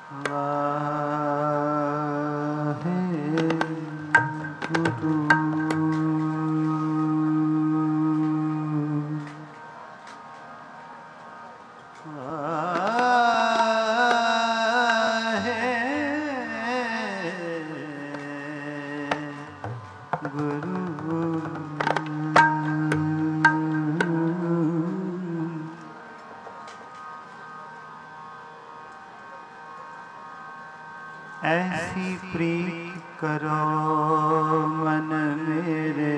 ऐसी प्रीत करो मन मेरे,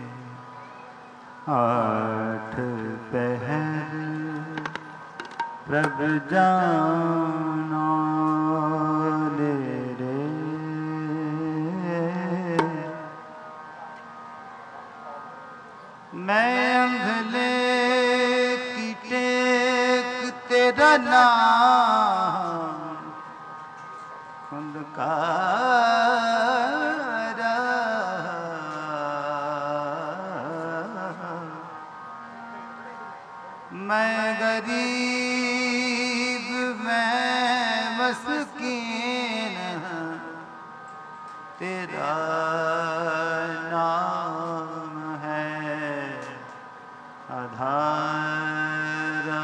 आठ पहर प्रभ जाना ले रे। मैं अंधले की टेक तेरा नाम खुंदकारा, मैं गरीब मैं मस्कीन, तेरा नाम है आधारा।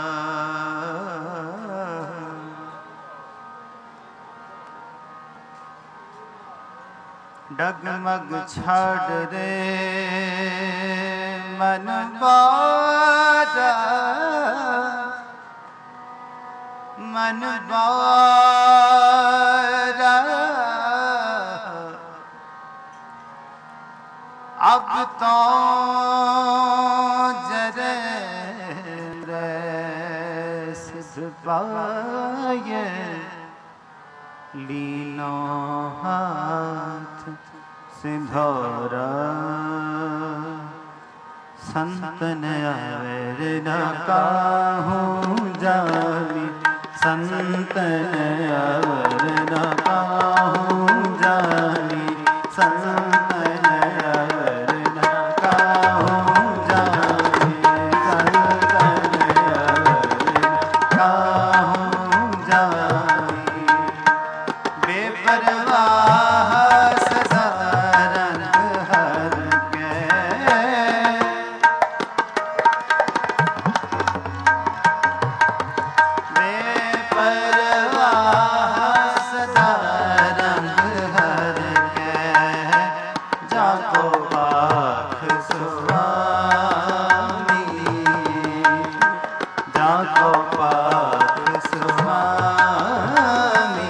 डगमग छाड़ रे मन बारा, मन बारा अब तो जरे रे सिद्ध पाए, लीनो हाथ सिंधोरा। संतन आवर न काहूँ जानी, संतन आवर न काहूँ जानी, संतन आवर न काहूँ जानी, संतन आवर न काहूँ जानी। बेपरवाह सदा रंग हर के, बेपरवाह सदा रंग हर के, जाको पाख सुहानी, जाको पाख सुहानी।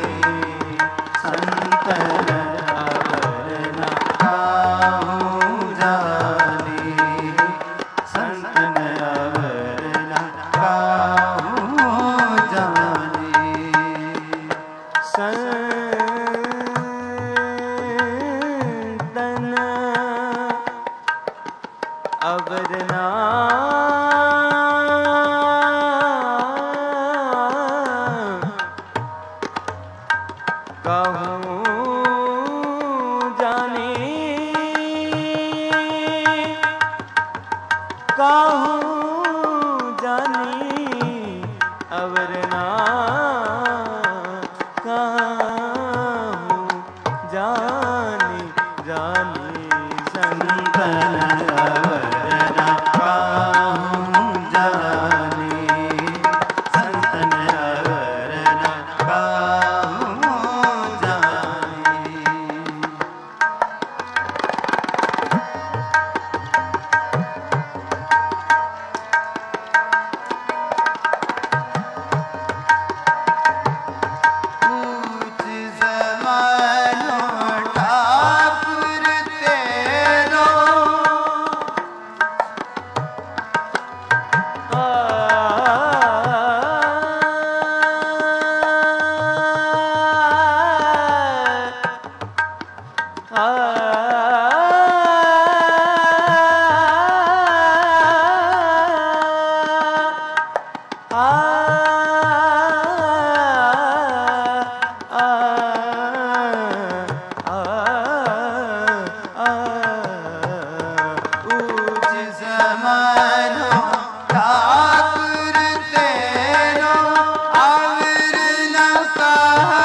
संतन अवर न काहूँ जानी, संतन अवर न काहूँ जानी। संतन अवर ना कहूँ जानी, कहूँ जानी अवर ना कहूँ जानी, जानी संतन अवर न काहूँ जानी, संतन अवर न काहूँ जानी। ऊंच ज़मानो ठाकुर तेरो, ऊंच ज़मानो ठाकुर तेरो, आवर न कहा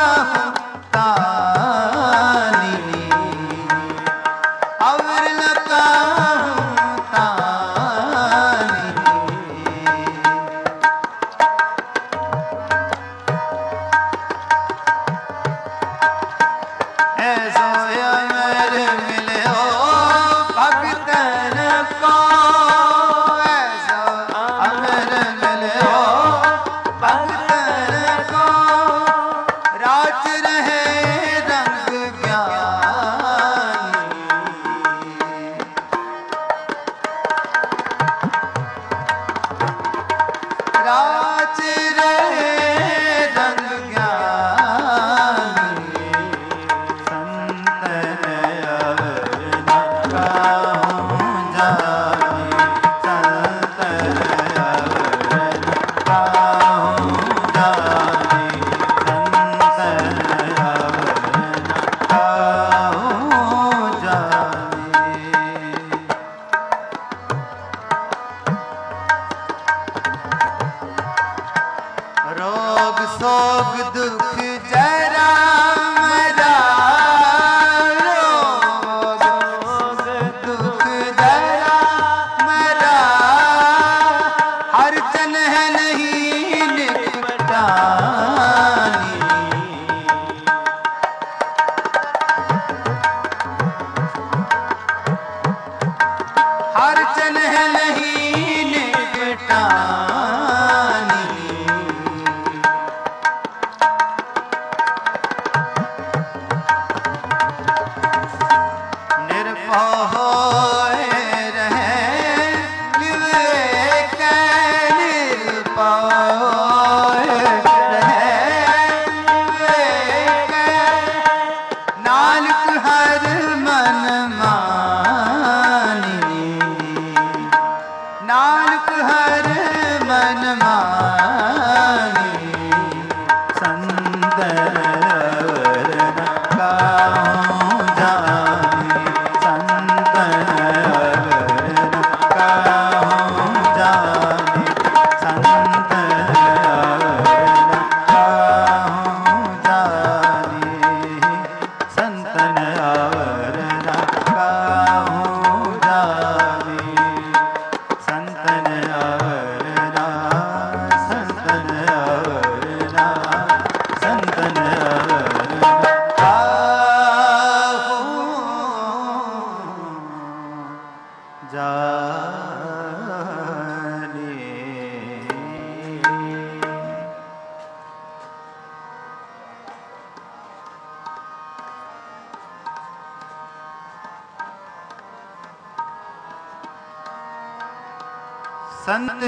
संत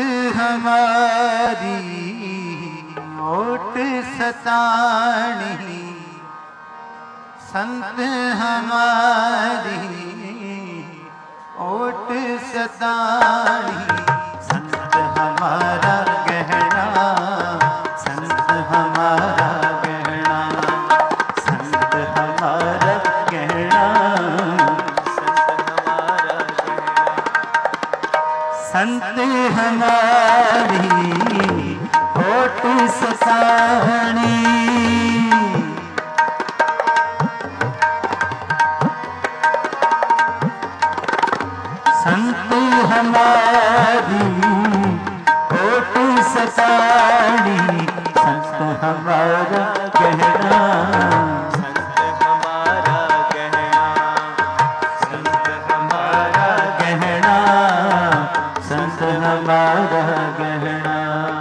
हमारी ओट सतानी, संत हमारी ओट सतानी, संत हमारा गहना, संत हमारा गहना, संत हमारा गहना, संत हमारी होठ सतानी, संत हमारी होठ सतानी, संत हमारा गहना, संत हमारा गहना, संत हमारा गहना, संत हमारा गहना।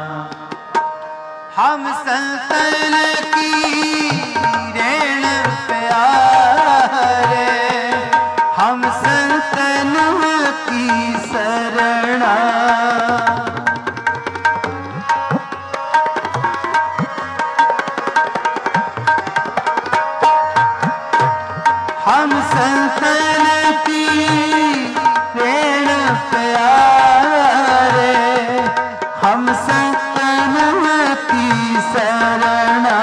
हम संतन की रेण प्यारे, हम संतन की शरणा, हम संतन की रेण प्यारे, हम संतन की शरणा,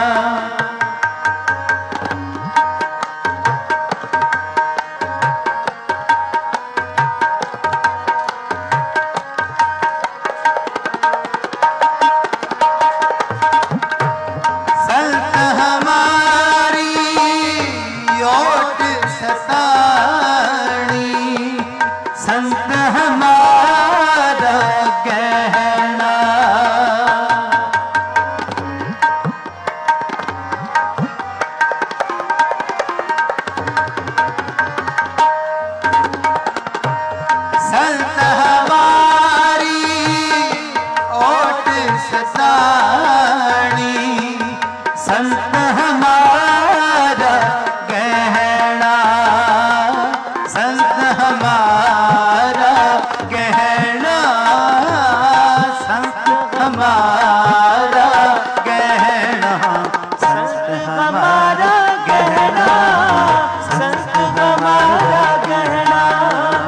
संत हमारी ओट सतानी, संत हमारा गहना, संत हमारी ओट सतानी, संत हमारा गहना, संत हमारा गहना, संत हमारा गहना, संत हमारा गहना, संत हमारा गहना,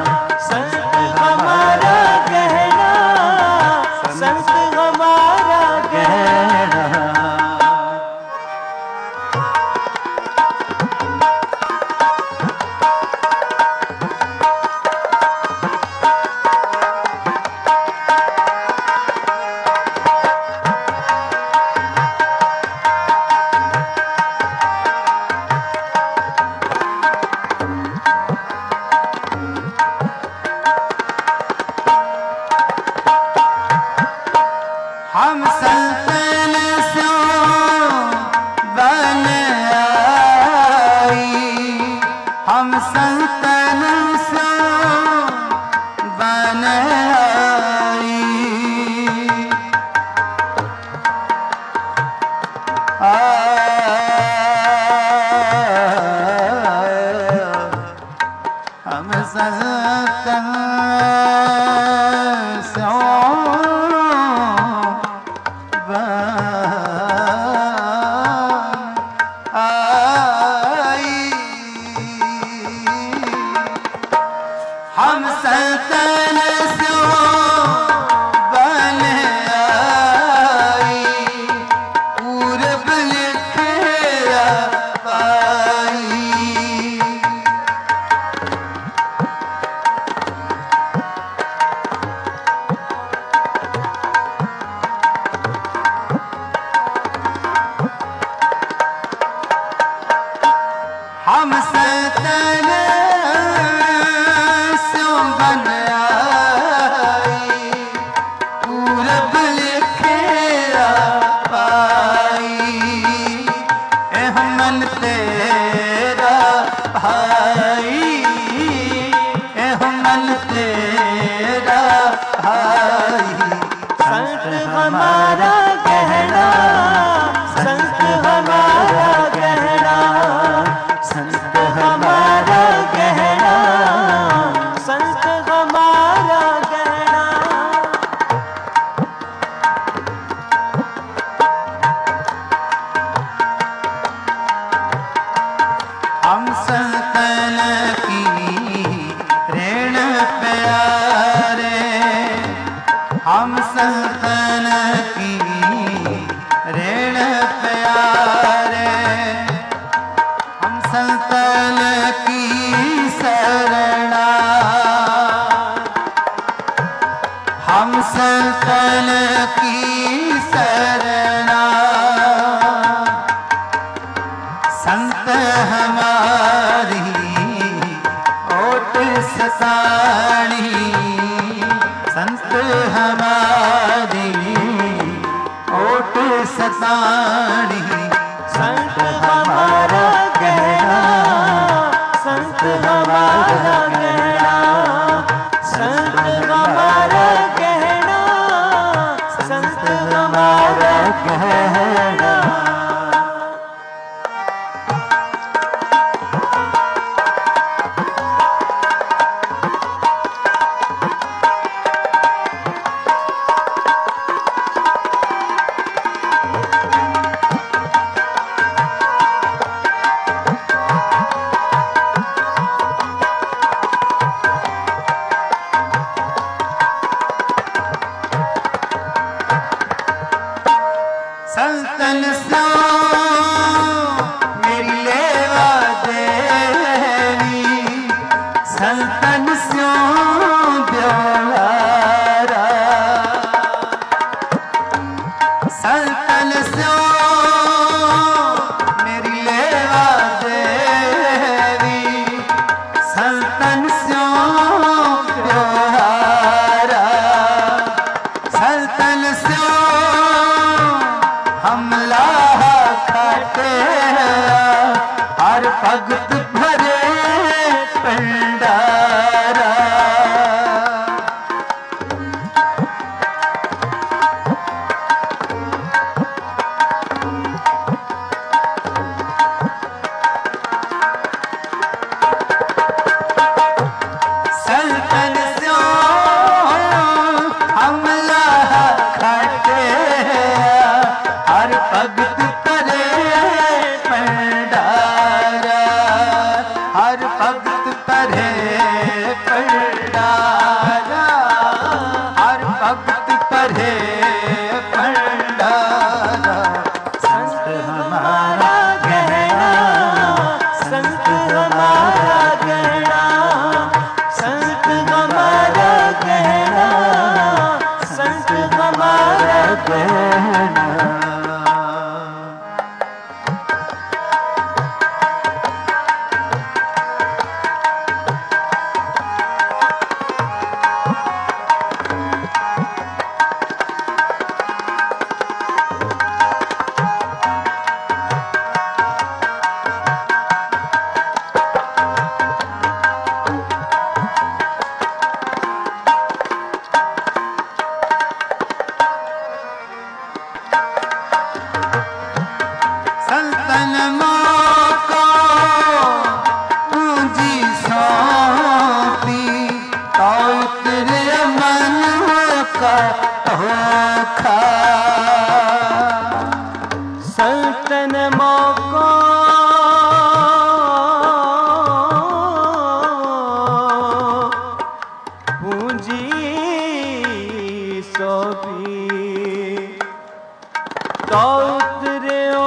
संत हमारा गहना, संत हमारा हम संतन सो बन आई, हम संतन सो बन आई। हम संतन सो हम संतन सो बन आई, पूरब लिखया पाई। हम संतन सो बन आई, पूरब लिखया पाई। एह मन तेरा भाई, एह मन तेरा भाई। संत हमारा गहना, संत हमारा गहना, संत हमारा गहना, संत हमारा गहना। हम संतन की ऋण प्यारे, हम संतन की ऋण प्यारे। हम संतन की शरणा, हम संतन की शरणा। संत हमारी ओट सताणी, संत हमारी ओट सताणी। संत हमारा गहना, संत हमारा गहना, संत हमारा गहना, संत हमारा गहना। संतन सो मेरी लेवा देवी, संतन सो ब्योहारा। संतन सो मेरी लेवा देवी, संतन सो ब्योहारा। संतन सो हमला खाते हर भगत भरे भंडारा। संतन सो हमला खाते हर भगत करे भंडारा, हर भगत करे भंडारा, हर भगत करे भंडारा। संत हमारा गहना, संत हमारा गहना, संत हमारा गहना, संत हमारा गहना। तो उतरियो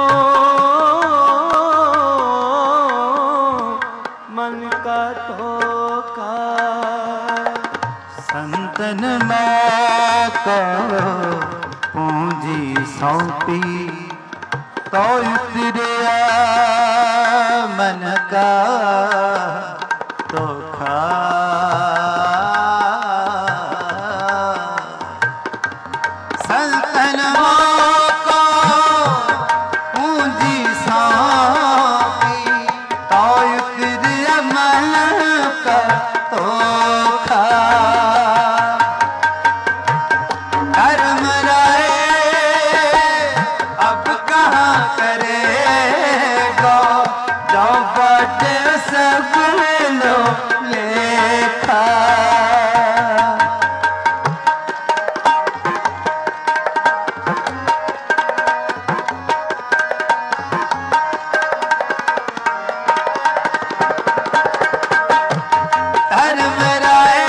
मन का धोखा। संतन मैं को पूंजी सौंपी तो उतरिया मन का धोखा। संतन को पूंजी सौंपी तो उतरिया मन का धोखा। धर्म राय अब कहाँ करेगा जो बाटे सब लो लेखा। धर्म राय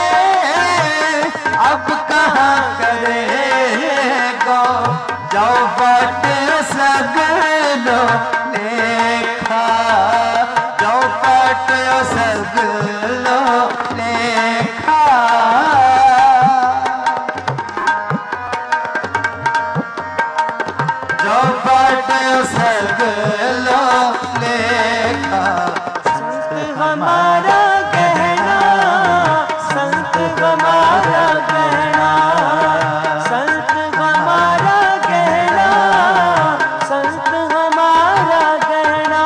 अब कहाँ करेगा जो बाटे सब लो लेखा। जो बाटे सब लो लेखा। जो बाटे सब लो लेखा। संत हमारा गहना, संत हमारा गहना, संत हमारा गहना, संत हमारा गहना।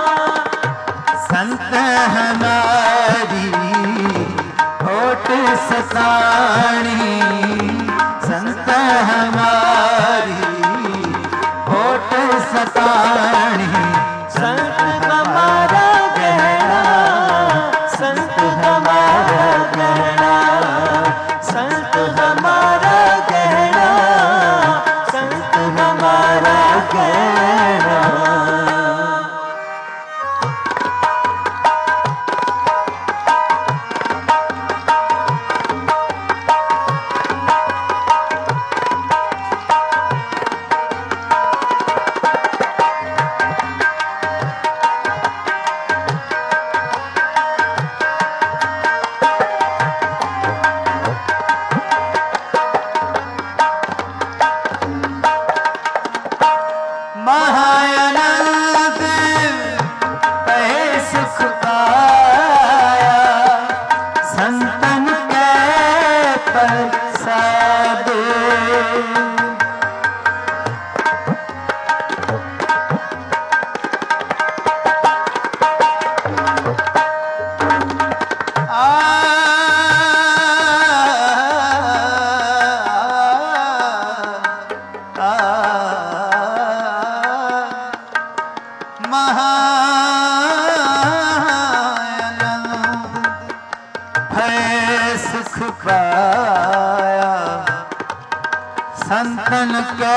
संत हमारी होठ सतानी। संत हमारी होठ सतानी। संत हमारा गहना, संत हमारा गहना, संत हमारा गहना, संत हमारा गहना। महानंद कहे सुख पाया संतन के प्रसाद। है सुख पाया संतन के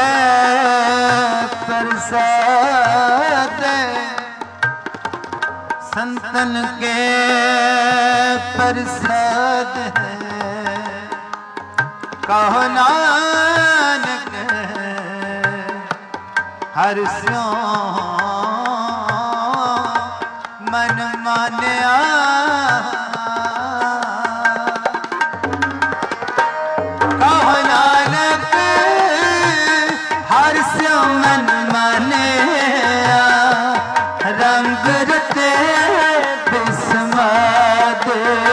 प्रसाद। संतन के प्रसाद है कहो नानक हर स्यों मन मान्या। कहो नानक हर स्यों मन मान्या। रंग रते बिस्माद।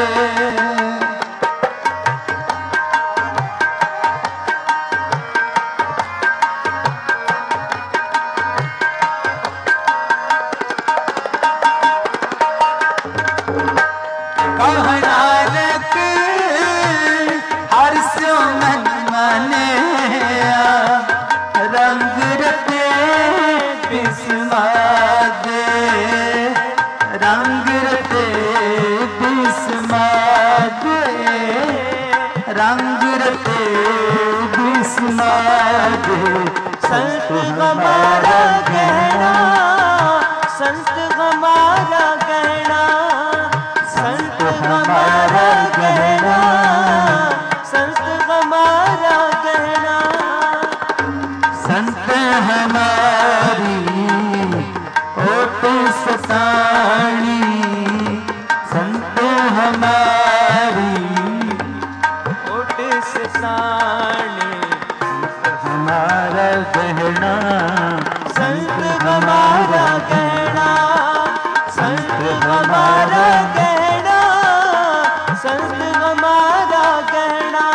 कहो नानक हर स्यों मन मान्या। रंग रते बिस्माद। रंग रते बिस्माद। रंग रते बिस्माद। संत हमारा गहना, संत हमारा गहना, संत हमारा गहना, संत हमारा गहना। संत हम हमारा कहना, संत हमारा कहना।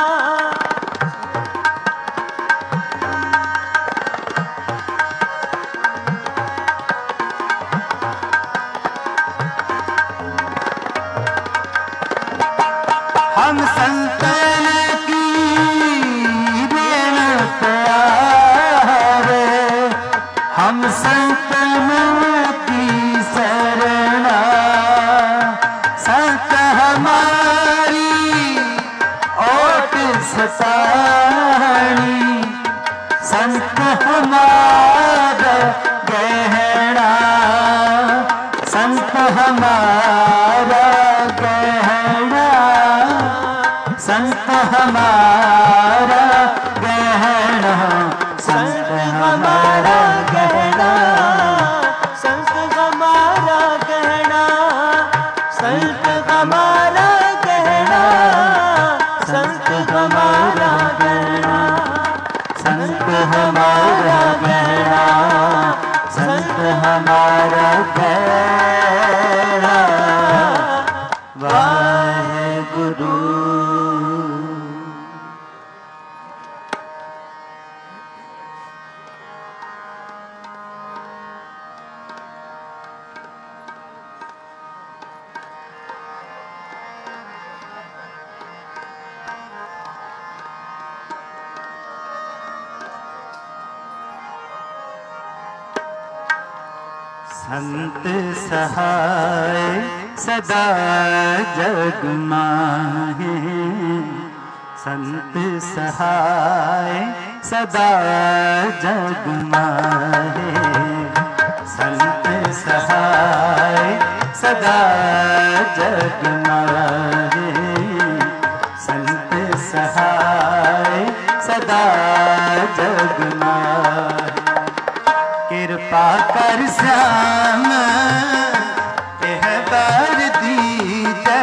हम संतन की देन प्यारे, हम संतन की शरणा, संत हमारी ओट सतानी, संत हमारा गहना, संत हमारा गहना, संत हमारा गहना, संत हमारा गहना, संत हमारा गहना, संत हमारा गहना, संत हमारा गहना, संत हमारा गहना, संत हमारा गहना। वाहेगुरु। संत सहाय सदा जग माहे, संत सहाय सदा जग माहे, संत सहाय सदा जग माहे, संत सहाय सदा जग माहे। कृपा कर श्याम यह बर दीजै,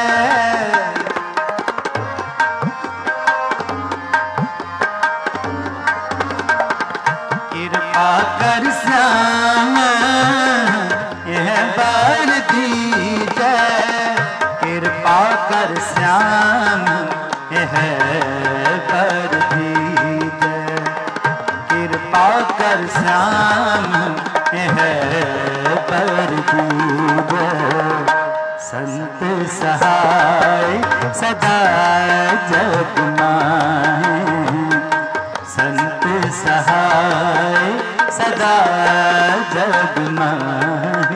कृपा कर श्याम यह बर दीजै, कृपा कर श्याम यह बर दीजै, कृपा कर श्याम यह पर दीजै। संत सहाय सदा जग माहे, संत सहाय सदा जग माहे।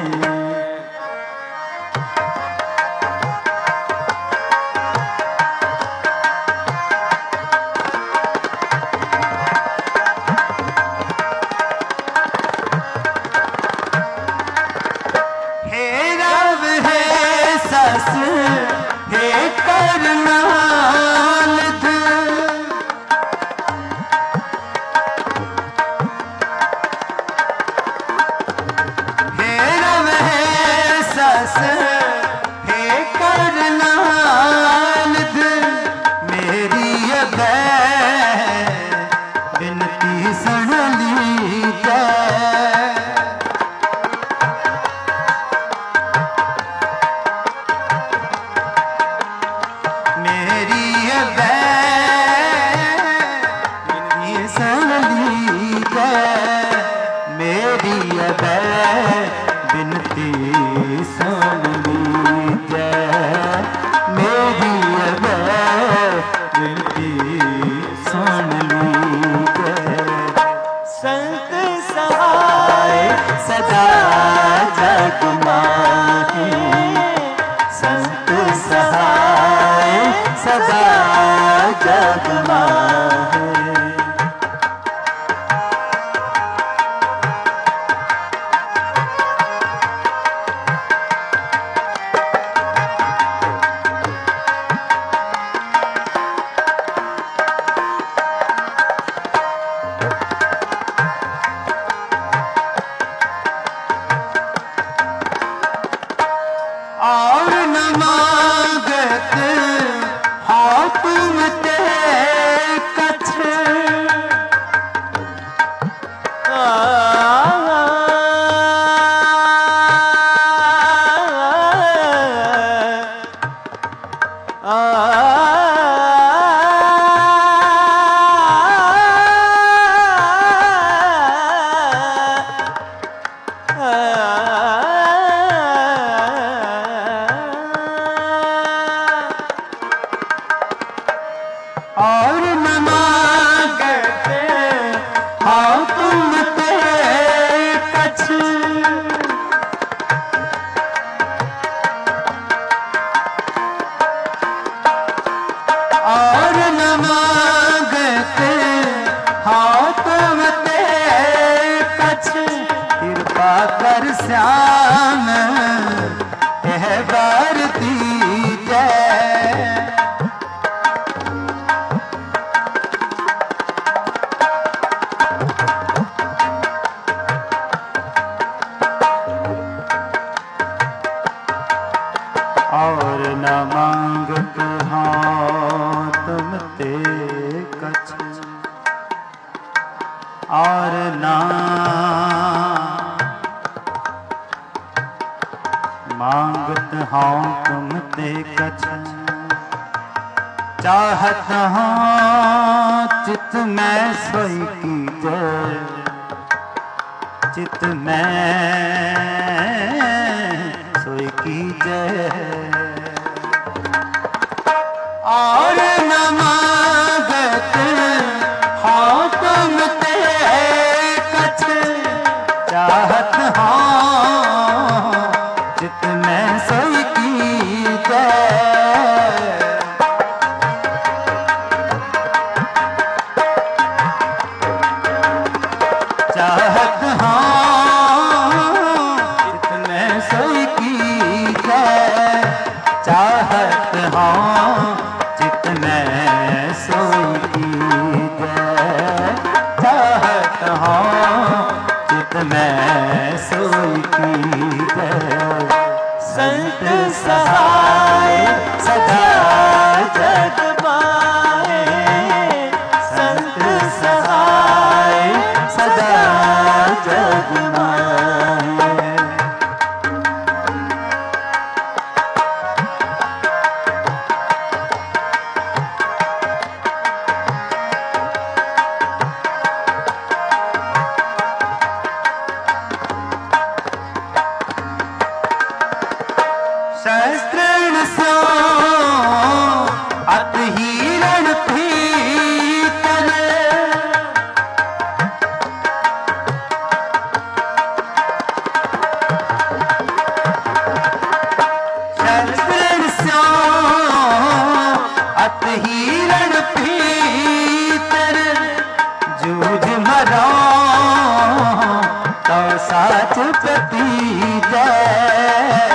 हे करनाल हे रव है सस हे करनाल मेरी बिनती सुन लीजिए, बिनती सुन लीजिए, मेरी बिनती सुन लीजिए। संत सहाय सदा जग माहे, संत सहाय सदा जग माहे। और न मांगत हाथ में ते कछ, श्याम यह भारती जय। और न मांगत हाँ तुम ते कछ, और ना मांगत हाँ तुम ते कछ, चाहत हाँ चित में सोई की जय, चित में सोई की जय। और न मांगत हाँ तुम ते कछ, चाहत हाँ चित में सोई की जय। चाहत हाँ चित में सोई की जय, चाहत हाँ चित में सोई की जय, चाहत हाँ चित में सोई की जय। संत सहाय सदा जग पाए, संत सहाय सदा जग माए। सहस्त्र सो अत हिरण पीतल, सहस्त्र सो अत हिरण पीतर, जूझ मरो तो साच प्रति जय।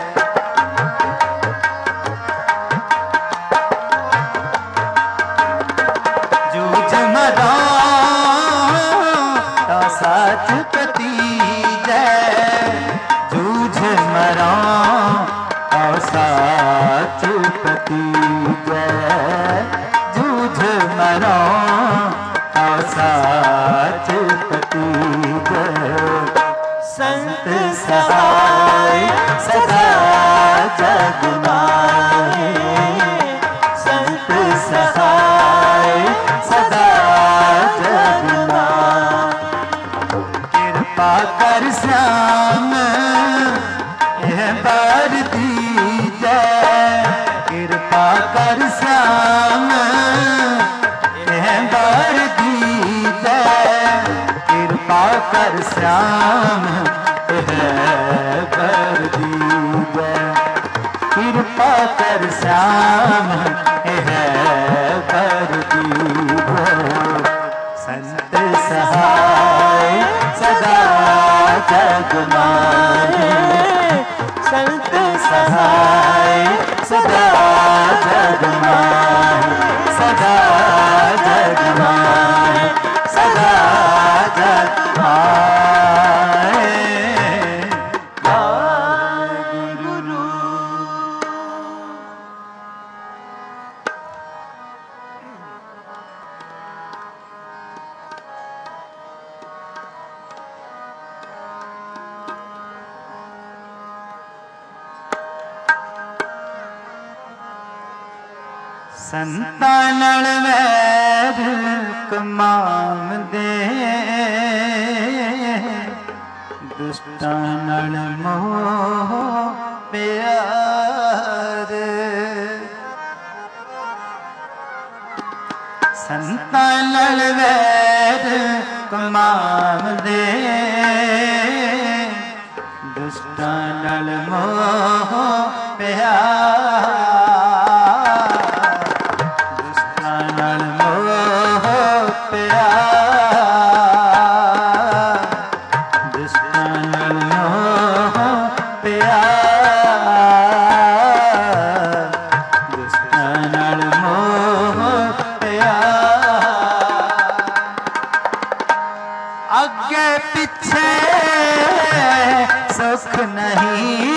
साच पति जय, जूझ मरा और साच पति जय, जूझ मरा और साच पति जय। संत सहाय सदा जग माए, संत सहाय सदा जग माए। कृपा कर श्याम यह भारती जय, कृपा कर श्याम यह भारती जय, कृपा कर श्याम यह भारती जय, कृपा कर श्याम यह भारती जय। संत सहाय सदा जग माए, संत सहाय सदा जग माए, सदा जग माए, सदा जग माए। गुरु संतान वैर कमाम दे, दुष्टान मोह प्यार। संतान वैर कमाम दे, दुष्टान मोह प्यार। प्यार दुष्टान मोह आगे पीछे सुख नहीं,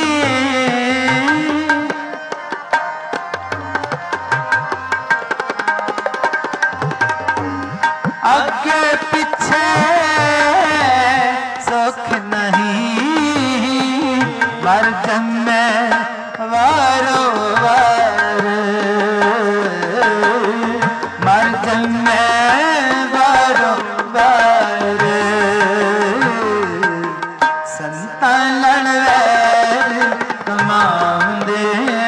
आगे पीछे सुख नहीं, मर जन्मे वारो वार, मर जन्मे वारो वार, संता लड़वैर कमांदे,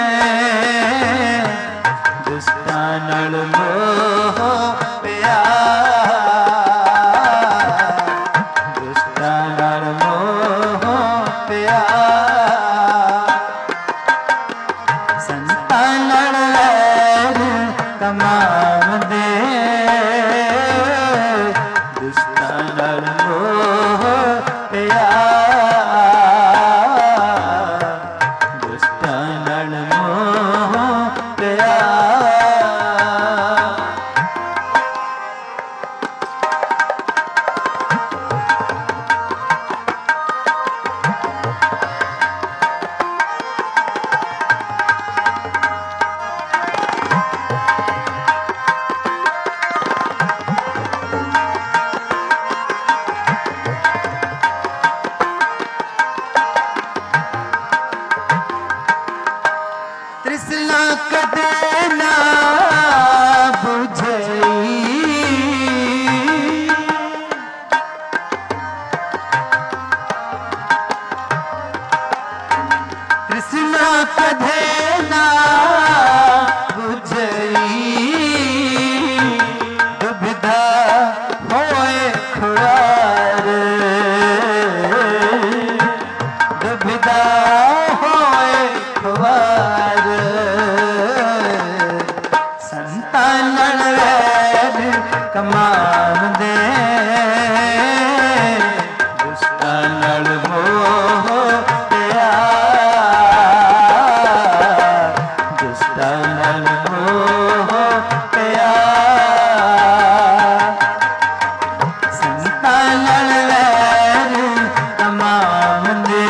दुष्टां नाल मोह पिया, दुष्टां नाल मोह पिया, संता लड़वैर कमांदे, दुष्टां नाल मोह पिया, दुष्टां नाल मोह पिया। तृष्णा कदे ना बुझई, तृष्णा कदे ना बुझई, दुविधा होए खुआर, दुविधा होए खुआर, संता लड़वैर कमांदे, दुष्टां नाल मोह पिया, दुष्टां नाल मोह पिया, संता लड़वैर कमांदे,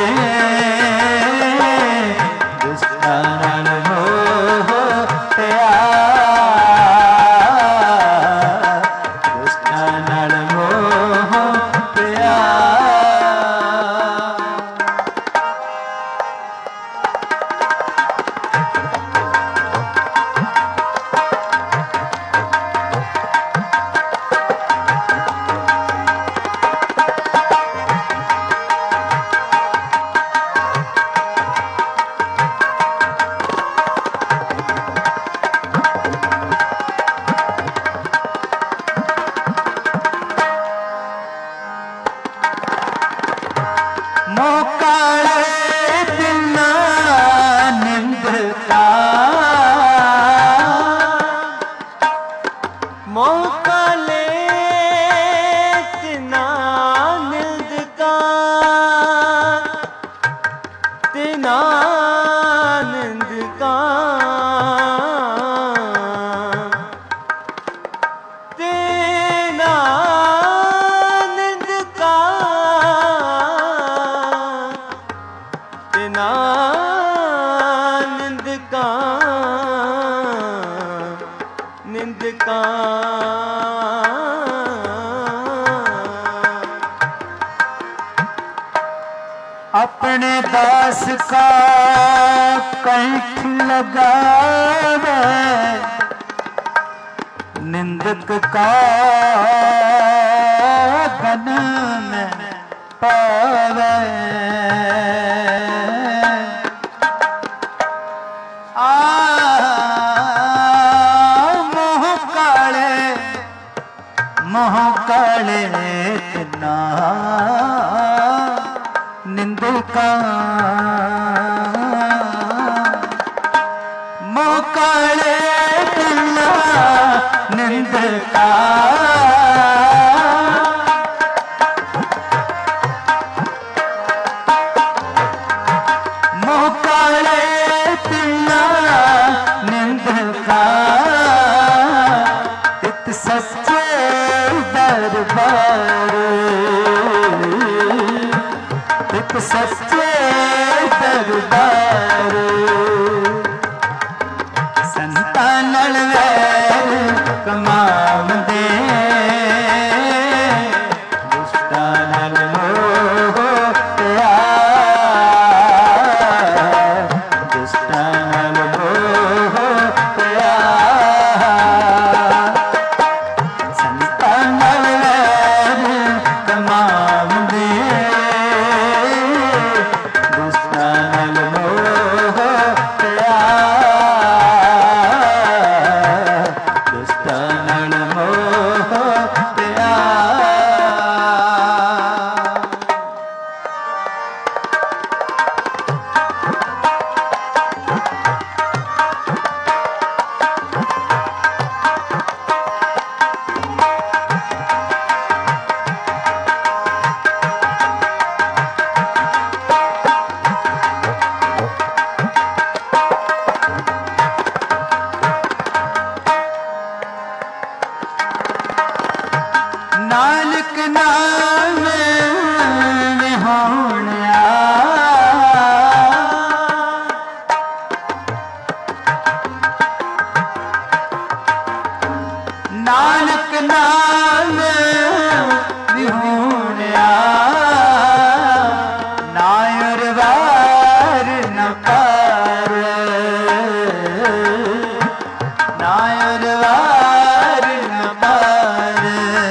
दुष्टां नाल मोह पिया, दुष्टां नाल मोह पिया। मोकाले तिना निंद का, मोकाले तिना निंद का, तिना निंद का, तिना निंद का, तिना निंद का, निंद का, अपने दास का कंठ लगावे, निंदक का गन में पावे, मोह काले तिना निंदका, मोह काले तिना निंदका, मोह काले तिना निंदका, इत सच्चे दरबार सच्चे दरबार संतां नाल वैर कमावंदे दुष्टां नाल मोह प्यार दुष्टां नाल मोह प्यार संतां नाल वैर कमावंदे दुष्टां नाल मोह प्यार दुष्टां नाल मोह प्यार। नानक नाम विहोणिया नानक नाम विहोणिया नायर वार न पार नायर वार न पार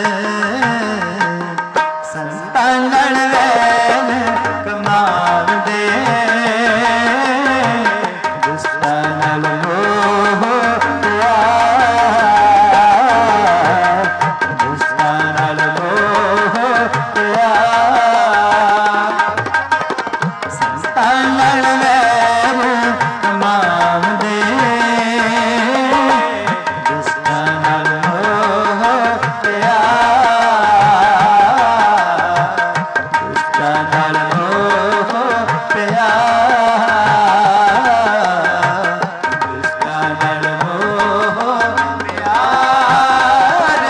संतां नाल वैर कमावंदे दुष्टां नाल मोह प्यार दुष्टां नाल मोह प्यार संतां नाल वैर कमावंदे दुष्टां नाल मोह प्यार दुष्टां नाल मोह प्यार दुष्टां नाल मोह प्यार।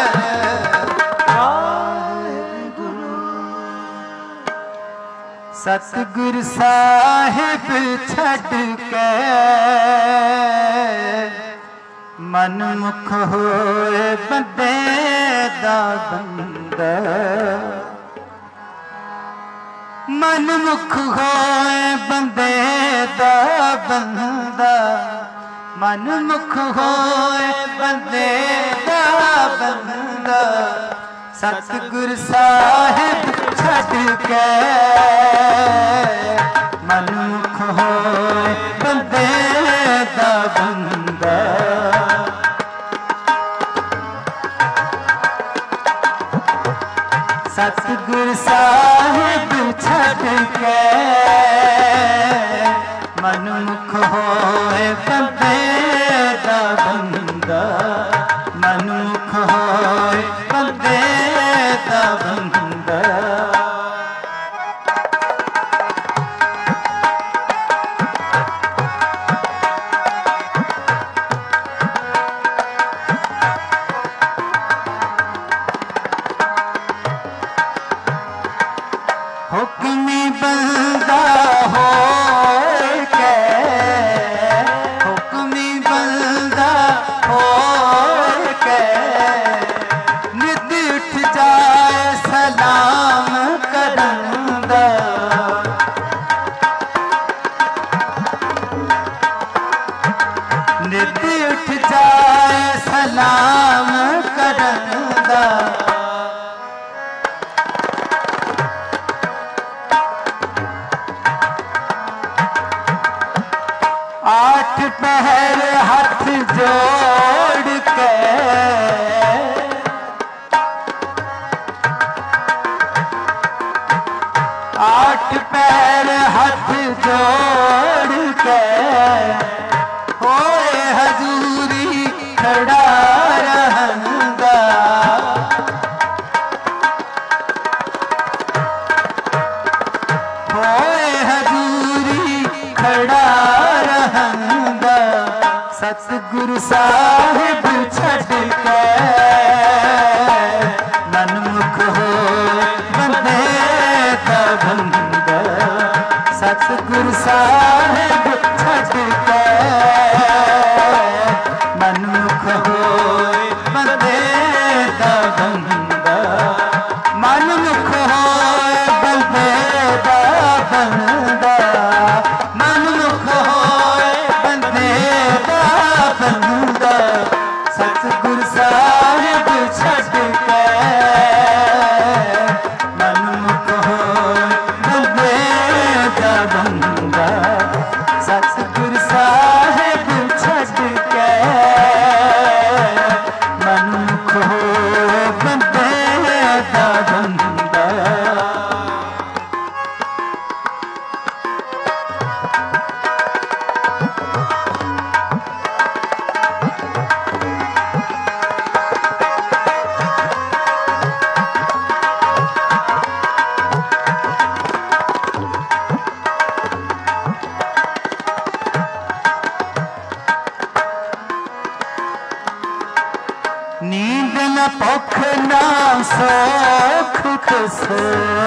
सतगुरु साहिब छड़ के मन मुख होए बंदे दा बंदा मन मुख होए बंदे दा बंदा मन मुख होए बंदे दा बंदा सतगुरु साहिब छड़ के मन मुख होए बंदे दा बंदा सतगुरु साहिब छड़ के मन मुख होए बंदे दा बंदा मन मुख होए बंदे दा बंदा। हुक्मी बंदा हो के हुक्मी बंदा हो के नित उठ जाए सलाम करंदा नित उठ जाए सलाम करंदा आठ पहर हाथ जोड़ के आठ पैर हाथ जोड़ के होए हजूरी खड़ा रहंदा होए हजूरी खड़ा रहंदा सतगुरु साहिब छड़ के मन मुख हो बंदे दा बंदा सो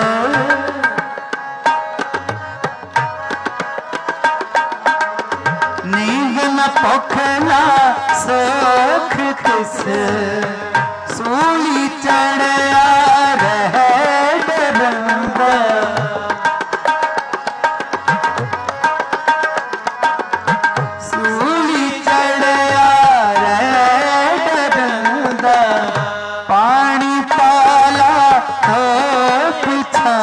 नींद न पोखला सोख किस सूली चढ़या रहे डरंदा सूली चढ़या रहे डरंदा पानी पाला हो पिछा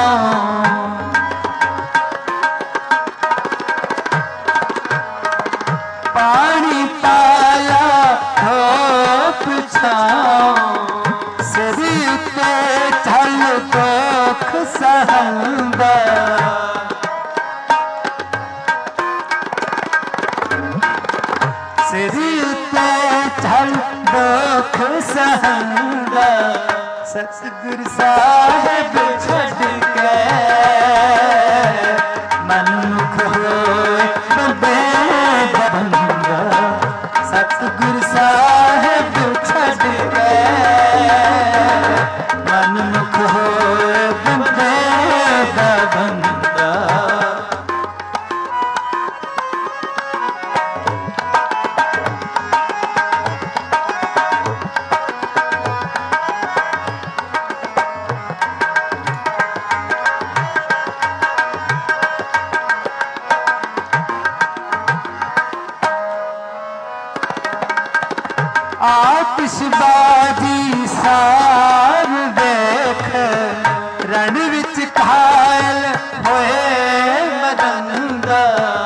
पानी पाला हो पिछाओ सिर उत्ते चल दुख सहंदा सिर उत्ते चल दुख सहंदा सतगुरु साहिब छड़ के मनमुख होए बंदे सतगुरु साहिब छड़ के मनमुख होए बंदे दा बंदा आतिशबाजी सार देख रण विच घायल होए मदंगा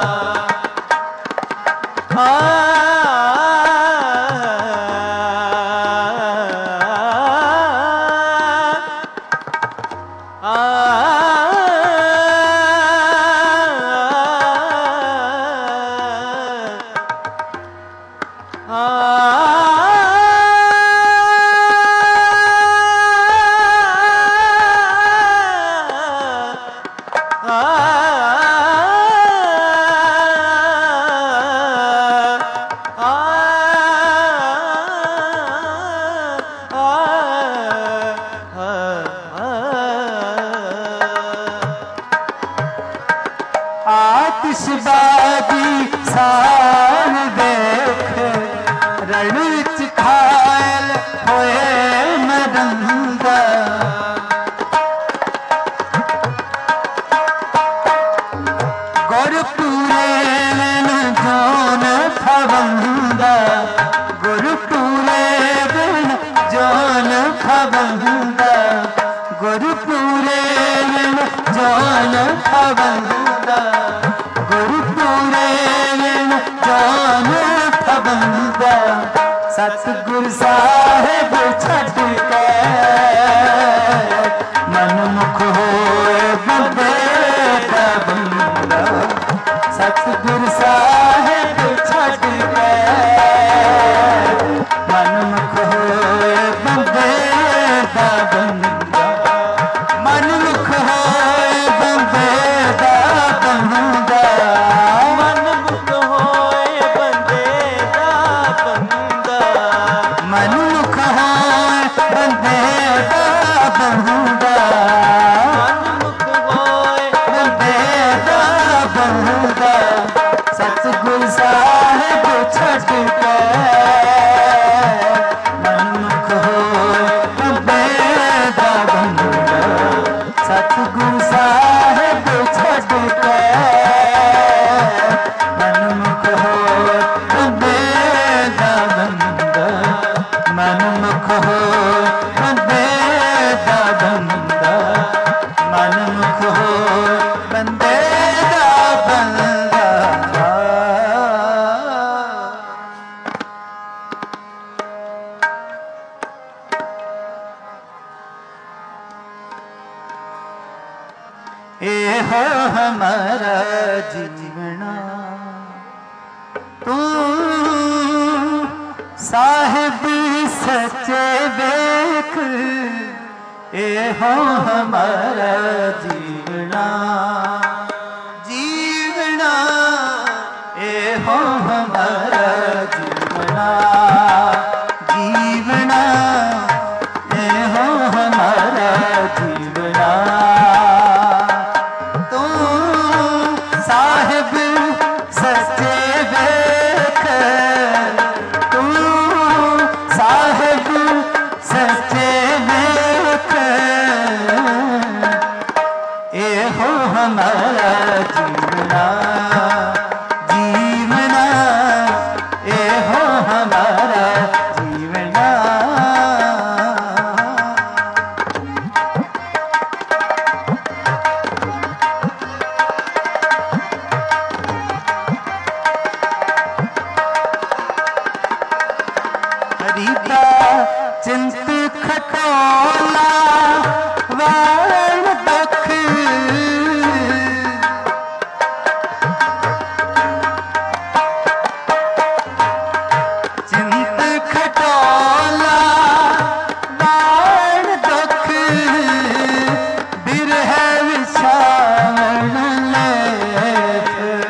आतिशबाजी सार देख रण विच घायल होए मदंगा गुरपुरे न जोन फवंदा गुरपुरे न जोन फवंदा गुरपुरे न जोन फवंदा गुरपुरे जान फबंदा सतगुरु साहिब छड़ के मनमुख होए बंदे दा बंदा सतगुरु साहिब छड़ के मनमुख होए बंदे दा बंदा मनमुख होए बंदे दा बंदा मनमुख होए बंदे दा बंदा मनमुख होए बंदे दा बंदा मनमुख होए बंदे दा बंदा सतगुरु साहिब छड़ के मनमुख होए बंदे दा बंदा सतगुरु साहिब छड़ के मनमुख होए बंदे दा बंदा मनमुख होए बंदे दा बंदा मनमुख होए बंदे दा बंदा ए हो हमारा जीवना तू साहिब सच्चे देख ए हो हमारा जीवना जीवना ए हो हमारा जीवना जीवना ए हो हमारा जीवना हमारा जीवना जीवना ए हो हमारा जीवना। हरिता चिंत खटोला वाण दख चिंत खटोला वाण दख बिरह विछावन लेख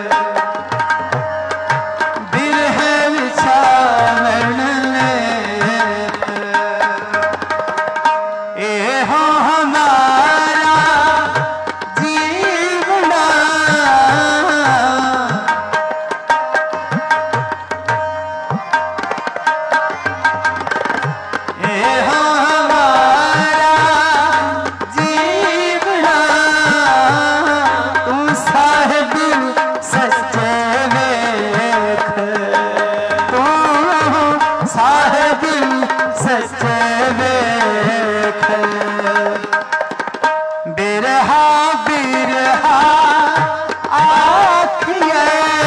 बिरह विछावन लेख ए हो हमारा जीवना ए हो हमारा जीवना तू साहिब सच्चे वेख तू साहिब सच्चे वेख बिरहा बिरहा आखिए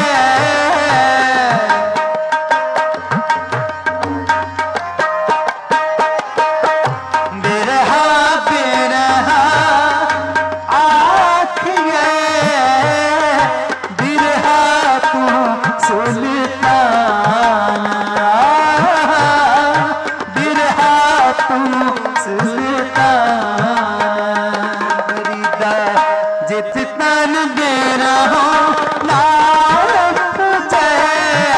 बिरहा बिरहा आखिए बिरहा तू सुल्तान बिरहा तू सुल्तान फरीदा जित तन बेरा हो नाथ जय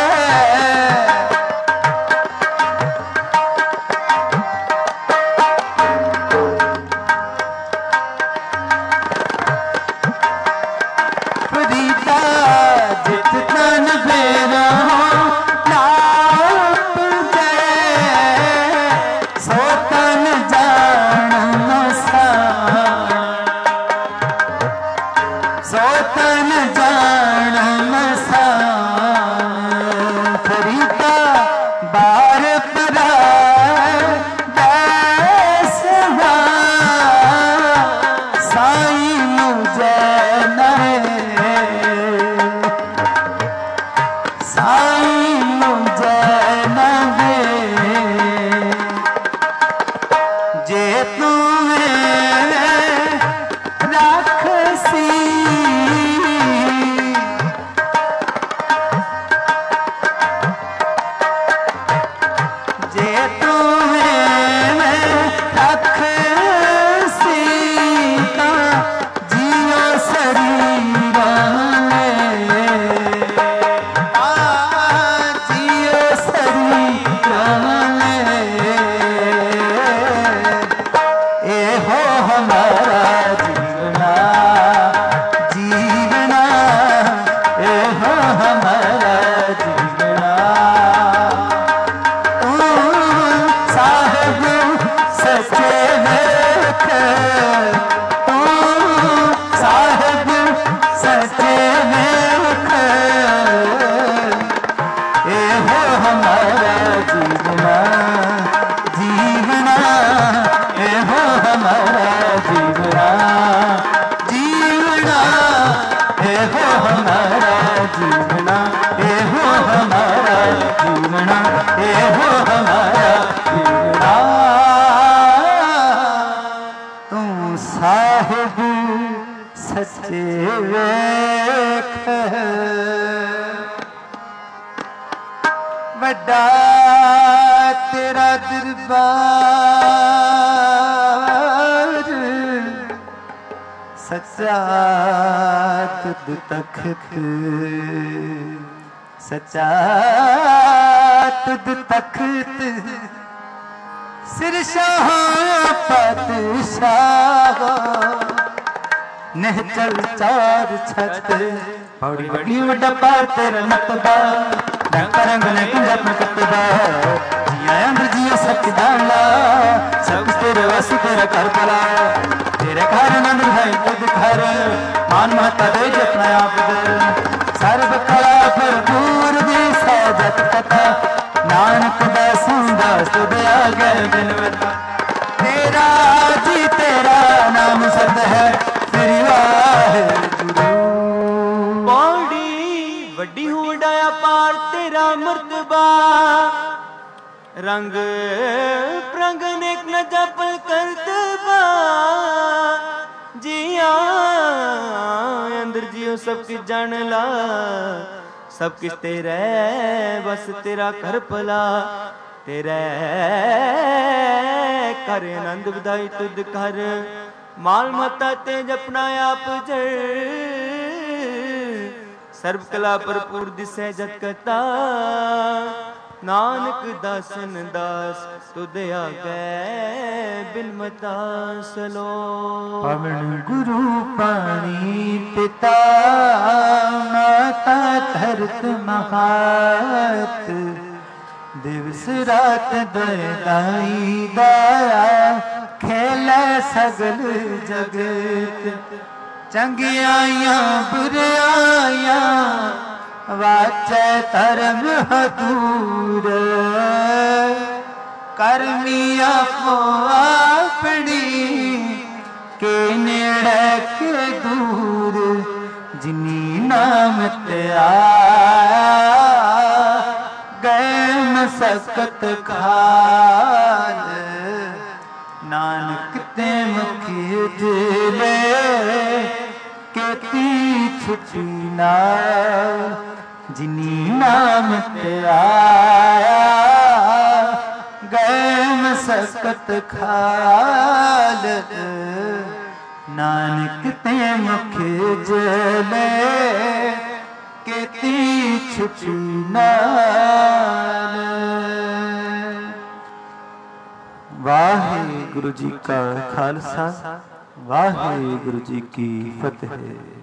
फरीदा जित तन बेरा हो नाथ जय सो तन जान मसान सो तन जान मसान फरीदा बार पराए बैसवा साई मुझे नरे साई मुझे नरे जे तुम्हें राखसी जे तुम्हें राखसी ता जियो शरीर जियो शरीर ए हो हमारा जीवना जीवना ए हो हमारा जीवना तू साहिब सच्चे वेख तू साहिब सच्चे वेख ए हो हमारा जीवना जीवना ए हो हमारा जीवना जीवना ए हो हमारा जीवना ए हो हमारा जीवना ए हो हमारा जीवना तू साहिब सच्चे वेख बड़ा तेरा दरबार सच्चा तुद तख्त सच्चा तुद तख्त सिर शाह पातशाह नहचल चार छत पौड़ी बड़ी वड्डा पार तेरा मतबा रंग रंग ने कुंजत में कतबा जिया अंदर जिया सत्य दाला सब तेरे वासी तेरा कर पला तेरे घर नंद है खुद घर ਮਾਨ ਮਹਤਾ ਦੇ ਜਪਨਾ ਆਪ ਦੇ ਸਰਬ ਕਲਾ ਭਰਪੂਰ ਦੀ ਸਹਿਜਤ ਕਥਾ ਨਾਨਕ ਦਾਸਨ ਦਾਸ ਤੁਧ ਆਗੇ ਬਿਨਵਤਾ ਤੇਰਾ ਜੀ ਤੇਰਾ ਨਾਮ ਸਤ ਹੈ ਸ੍ਰੀ ਵਾਹਿਗੁਰੂ ਪੌੜੀ ਵੱਡੀ ਹੁਡਾਇਆ ਪਾਰ ਤੇਰਾ ਮਰਤਬਾ ਰੰਗ ਪ੍ਰੰਗ ਨੇਕ ਨ ਜਪਲ ਕਰਤਬਾ ਜੀਆ ਅੰਦਰ ਜਿਉ ਸਭ ਕਿਛ ਜਾਣ ਲਾ ਸਭ ਕਿਛ ਤੇਰੇ ਬਸ ਤੇਰਾ ਕਰ ਭਲਾ ਤੇਰੇ ਕਰ ਆਨੰਦ ਵਧਾਈ ਤੁਧ ਕਰ ਮਾਲ ਮਤਾ ਤੇ ਜਪਨਾ ਆਪ ਜਰ ਸਰਬ ਕਲਾ ਭਰਪੂਰ ਦਿਸੈ ਜਤ ਕਤਾ ਨਾਨਕ ਦਾਸਨ ਦਾਸ ਤੁਧ ਆਗੇ ਬਿਨ ਮਤਾ ਸਲੋ ਪਵਨ ਗੁਰੂ ਪਾਣੀ ਪਿਤਾ ਮਾਤਾ ਧਰਤ ਮਹਾਤ ਦਿਵਸ ਰਾਤ ਦਇ ਦਇਆ ਖੇਲੇ ਸਗਲ ਜਗਤ ਚੰਗਿਆਈਆਂ ਬੁਰਿਆਈਆਂ ਵਾਚੈ ਧਰਮ ਹਦੂਰ ਕਰਮੀ ਆਪੋ ਆਪਣੀ ਕੇ ਨੇੜੇ ਕੇ ਦੂਰ ਜਿਨੀ ਨਾਮ ਤੇ ਆਇਆ ਗਏ ਮਸਕਤ ਖਾਲ ਨਾਨਕ ਤੇ ਮੁਖੀ ਉਜਲੇ ਕੀਤੀ ਛੁਟੀ ਨਾਲ ਜਿਨੀ ਨਾਮ ਤੇ ਆਇਆ ਗਏ ਮਸਕਤ ਖਾਲ ਨਾਨਕ ਤੇ ਮੁਖ ਉਜਲੇ ਕੀਤੀ ਛੁਟੀ ਨਾਲ ਵਾਹਿਗੁਰੂ ਜੀ ਕਾ ਖਾਲਸਾ ਵਾਹਿਗੁਰੂ ਜੀ ਕੀ ਫਤਿਹ।